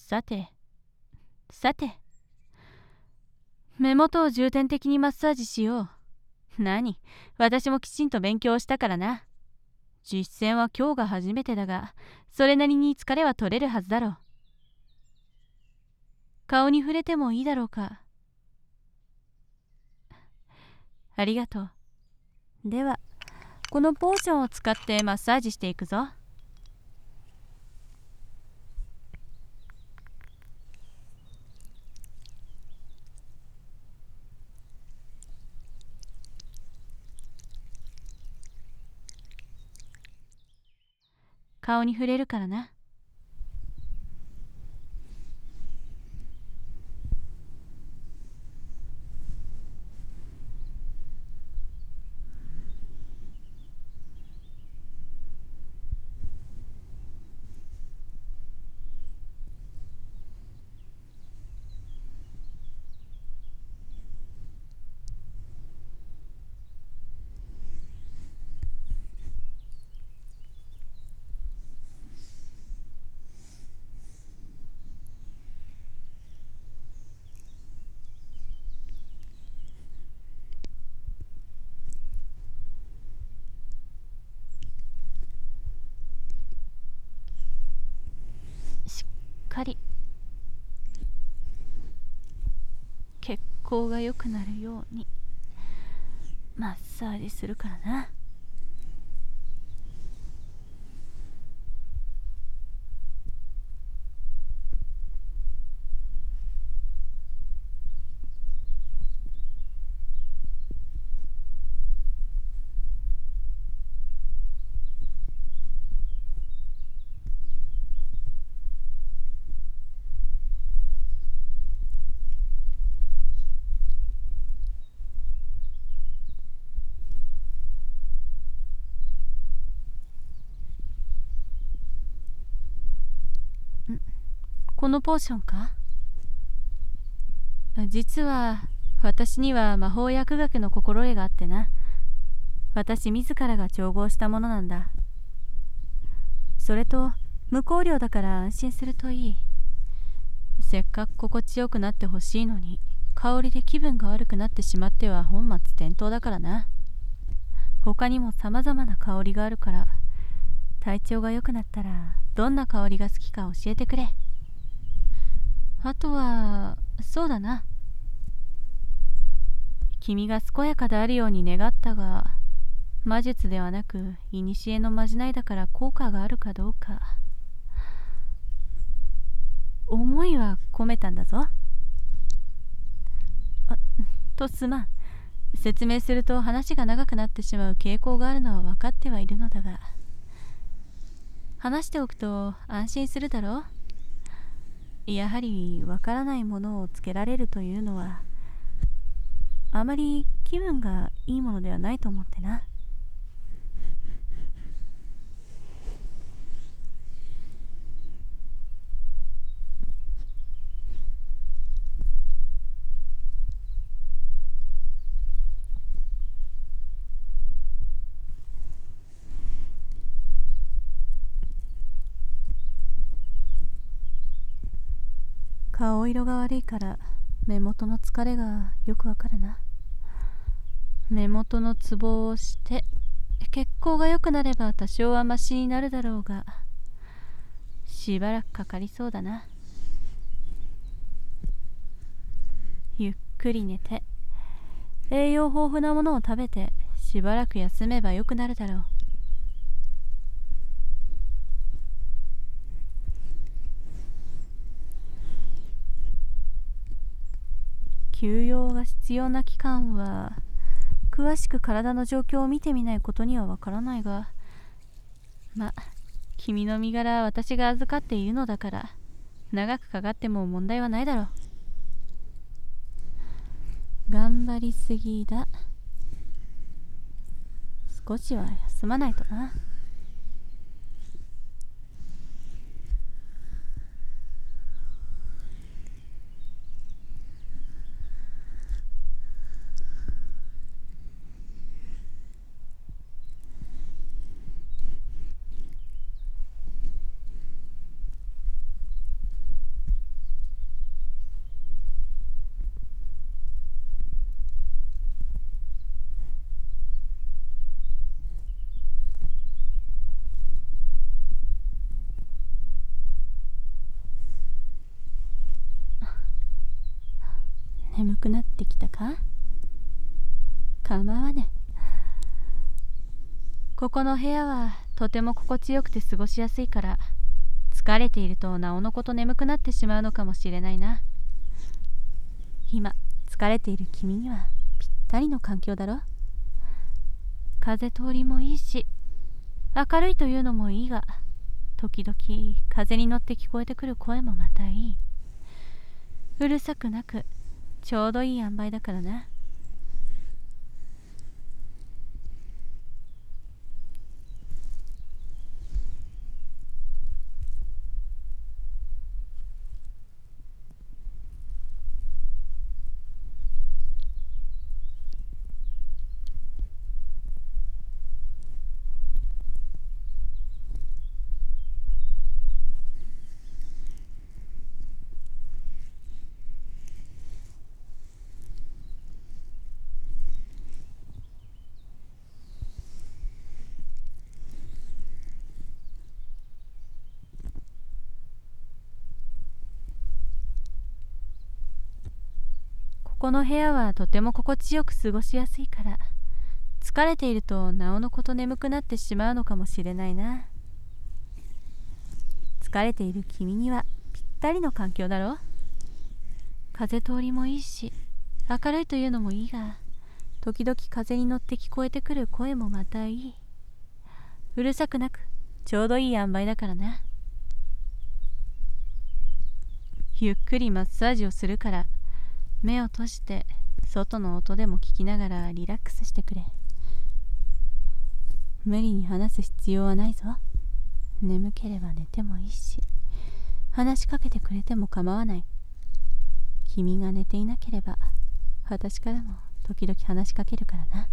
さてさて、目元を重点的にマッサージしよう。何、私もきちんと勉強したからな。実践は今日が初めてだが、それなりに疲れは取れるはずだろう。顔に触れてもいいだろうか。ありがとう。ではこのポーションを使ってマッサージしていくぞ。顔に触れるからな。しっかり血行が良くなるようにマッサージするからな。このポーションか。実は私には魔法薬学の心得があってな。私自らが調合したものなんだ。それと無香料だから安心するといい。せっかく心地よくなってほしいのに、香りで気分が悪くなってしまっては本末転倒だからな。他にも様々な香りがあるから、体調が良くなったらどんな香りが好きか教えてくれ。あとはそうだな、君が健やかであるように願ったが、魔術ではなく古のまじないだから効果があるかどうか、思いは込めたんだぞ。すまん。説明すると話が長くなってしまう傾向があるのは分かってはいるのだが、話しておくと安心するだろう。やはりわからないものをつけられるというのはあまり気分がいいものではないと思ってな。顔色が悪いから目元の疲れがよくわかるな。目元のツボをして血行が良くなれば多少はマシになるだろうが、しばらくかかりそうだな。ゆっくり寝て栄養豊富なものを食べてしばらく休めば良くなるだろう。休養が必要な期間は詳しく体の状況を見てみないことにはわからないが、君の身柄は私が預かっているのだから、長くかかっても問題はないだろう。頑張りすぎだ。少しは休まないとな。 眠くなってきたか？構わね。ここの部屋はとても心地よくて過ごしやすいから、疲れているとなおのこと眠くなってしまうのかもしれないな。今疲れている君にはぴったりの環境だろ。風通りもいいし、明るいというのもいいが、時々風に乗って聞こえてくる声もまたいい。うるさくなくちょうどいい塩梅だからな。ここの部屋はとても心地よく過ごしやすいから、疲れているとなおのこと眠くなってしまうのかもしれないな。疲れている君にはぴったりの環境だろ。風通りもいいし、明るいというのもいいが、時々風に乗って聞こえてくる声もまたいい。うるさくなくちょうどいい塩梅だからな。ゆっくりマッサージをするから、目を閉じて外の音でも聞きながらリラックスしてくれ。無理に話す必要はないぞ。眠ければ寝てもいいし、話しかけてくれても構わない。君が寝ていなければ、私からも時々話しかけるからな。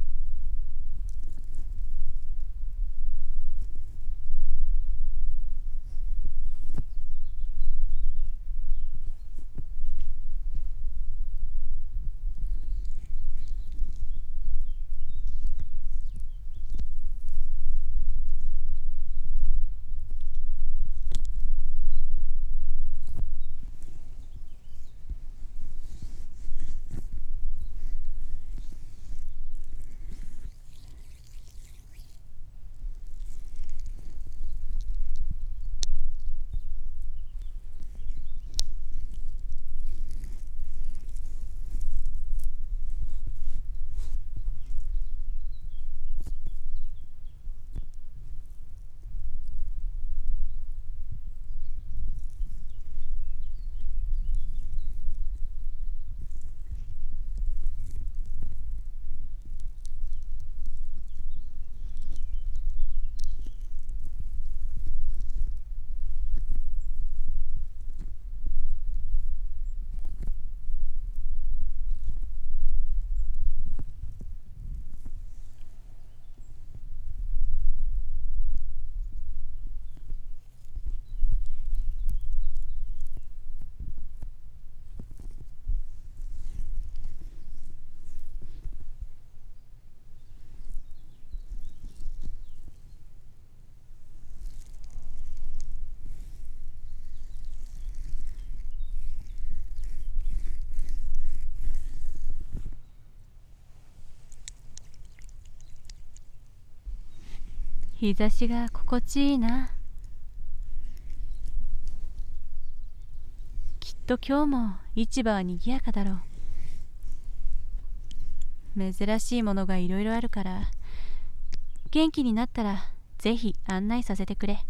日差しが心地いいな。きっと今日も市場はにぎやかだろう。珍しいものがいろいろあるから、元気になったらぜひ案内させてくれ。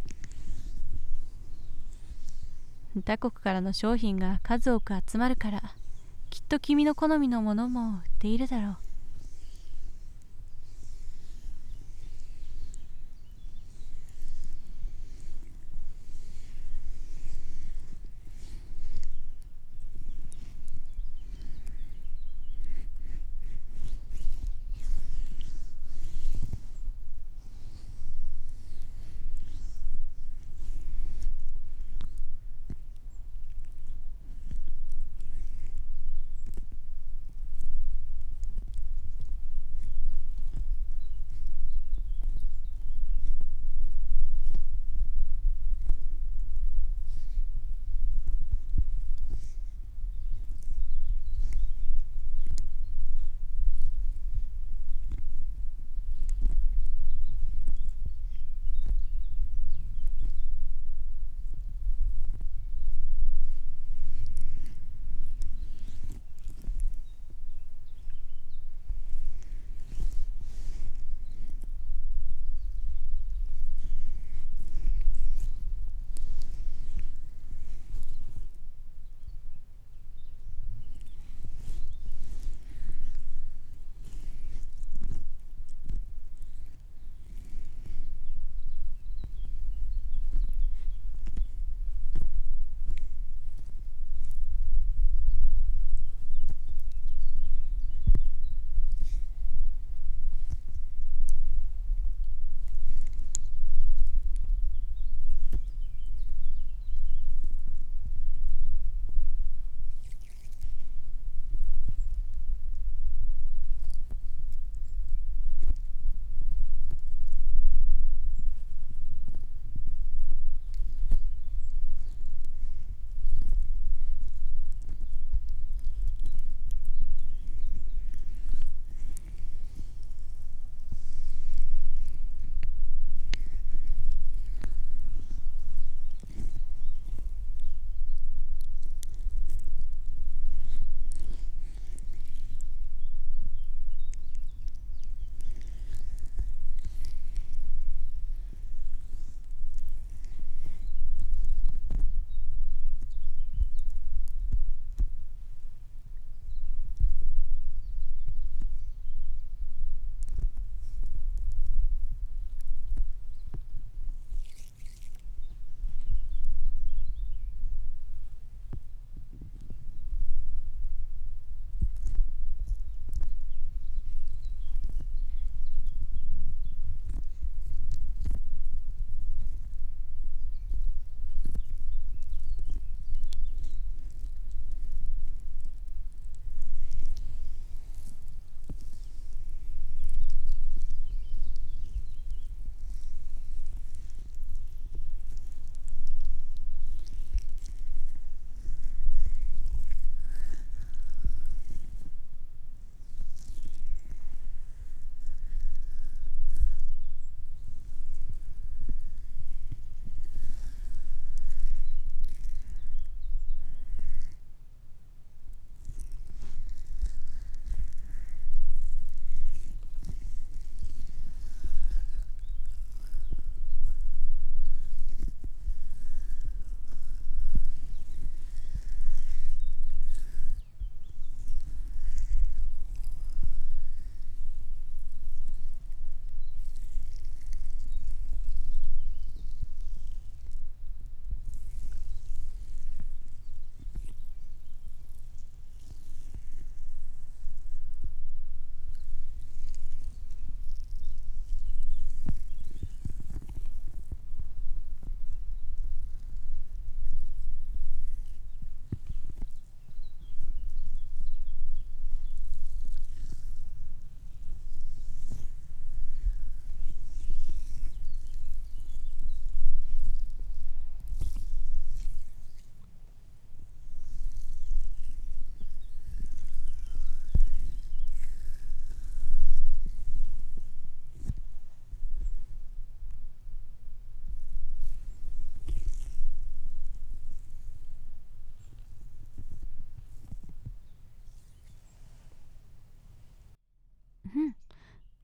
他国からの商品が数多く集まるから、きっと君の好みのものも売っているだろう。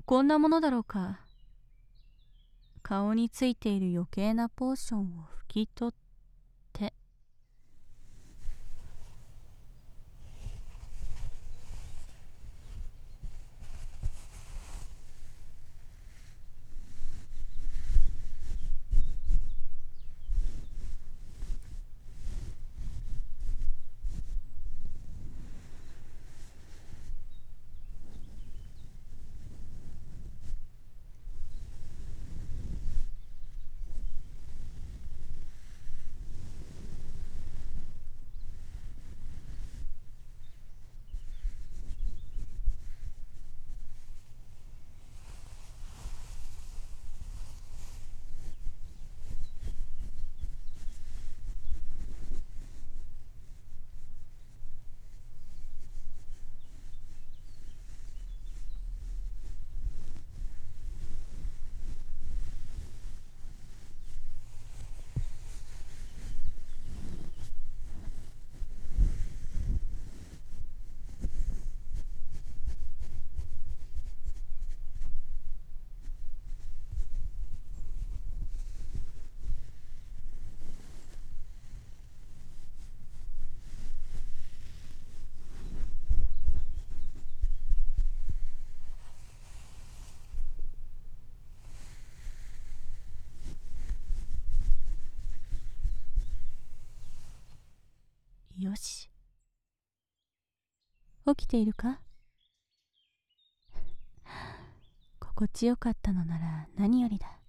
こんなものだろうか。顔についている余計なポーションを拭き取って。よし。起きているか？心地よかったのなら何よりだ。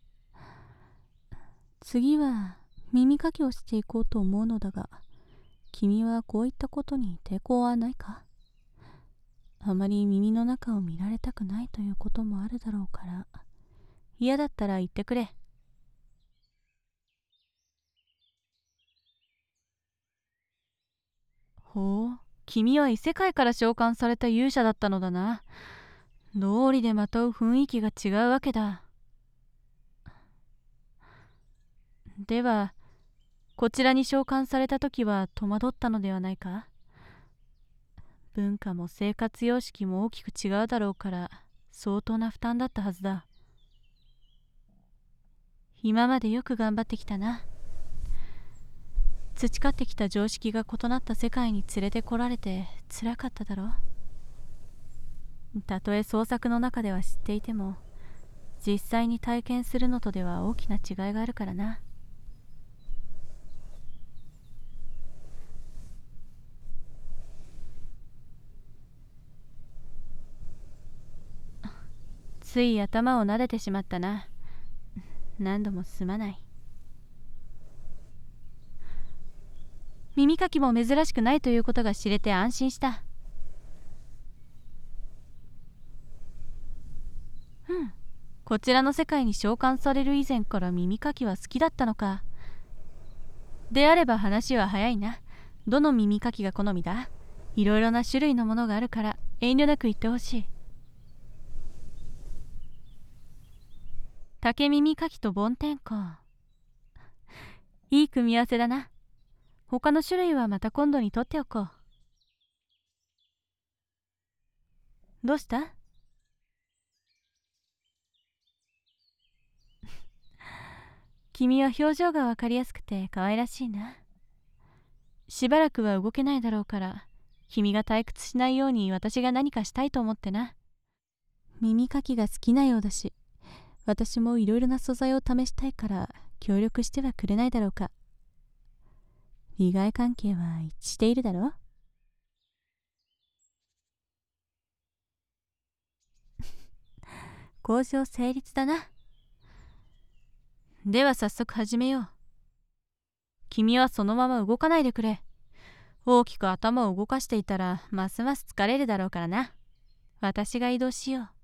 次は耳かきをしていこうと思うのだが、君はこういったことに抵抗はないか？あまり耳の中を見られたくないということもあるだろうから、嫌だったら言ってくれ。ほう、君は異世界から召喚された勇者だったのだな。道理でまとう雰囲気が違うわけだ。では、こちらに召喚された時は戸惑ったのではないか？文化も生活様式も大きく違うだろうから、相当な負担だったはずだ。今までよく頑張ってきたな。培ってきた常識が異なった世界に連れてこられて辛かっただろう。たとえ創作の中では知っていても、実際に体験するのとでは大きな違いがあるからな。つい頭を撫でてしまったな。何度もすまない。耳かきも珍しくないということが知れて安心した。こちらの世界に召喚される以前から耳かきは好きだったのか。であれば話は早いな。どの耳かきが好みだ？いろいろな種類のものがあるから遠慮なく言ってほしい。竹耳かきと梵天か。いい組み合わせだな。他の種類はまた今度に取っておこう。どうした？君は表情がわかりやすくて可愛らしいな。しばらくは動けないだろうから、君が退屈しないように私が何かしたいと思ってな。耳かきが好きなようだし、私もいろいろな素材を試したいから協力してはくれないだろうか。利害関係は一致しているだろう。交渉成立だな。では早速始めよう。君はそのまま動かないでくれ。大きく頭を動かしていたらますます疲れるだろうからな。私が移動しよう。